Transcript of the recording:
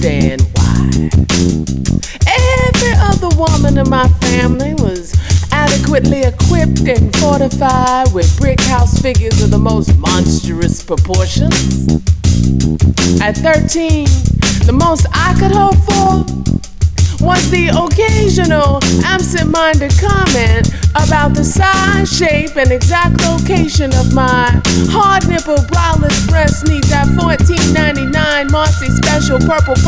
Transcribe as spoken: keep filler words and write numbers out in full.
understand why. Every other woman in my family was adequately equipped and fortified with brick house figures of the most monstrous proportions. At thirteen, the most I could hope for was the occasional absent-minded comment about the size, shape, and exact location of my hard-nipple braless breast needs at fourteen ninety-nine Marcy Special Purple